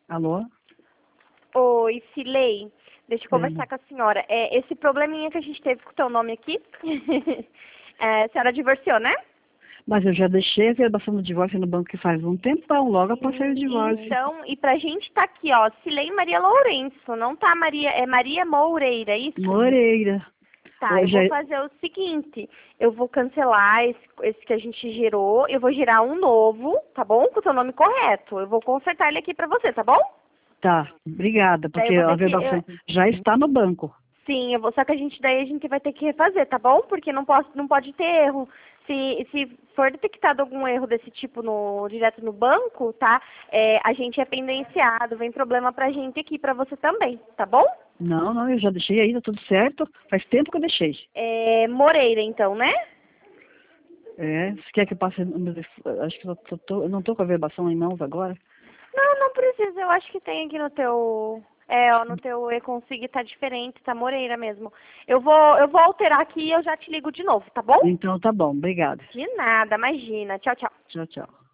Alô? Oi, Cilei. Deixa eu É. conversar com a senhora. Esse probleminha que a gente teve com o teu nome aqui, a senhora divorciou, né? Mas eu já deixei a verbação do divórcio no banco que faz um tempão, logo após sair o divórcio. Então, e pra gente tá aqui, ó, Cilei Maria Lourenço, não tá Maria, é Maria Moureira, é isso? Moreira. Tá, eu Hoje vou é... fazer o seguinte, eu vou cancelar esse que a gente gerou, eu vou gerar um novo, tá bom? Com o seu nome correto. Eu vou consertar ele aqui pra você, tá bom? Tá, obrigada, Daí eu porque vou a ter que, verbação já está no banco. sim, eu vou, só que daí a gente vai ter que refazer, tá bom? Porque não pode ter erro. Se for detectado algum erro desse tipo direto no banco, tá? A gente é pendenciado, vem problema pra gente aqui, pra você também, tá bom? Não, não, eu já deixei aí, tá tudo certo. Faz tempo que eu deixei. Moreira, então, né? É, você quer que eu passe... Acho que eu não tô com a verbação em mãos agora. Não, não precisa, eu acho que tem aqui no teu... ó, no teu e-consig tá diferente, tá Moreira mesmo. Eu vou alterar aqui e eu já te ligo de novo, tá bom? Então tá bom, obrigada. De nada, imagina. Tchau, tchau. Tchau, tchau.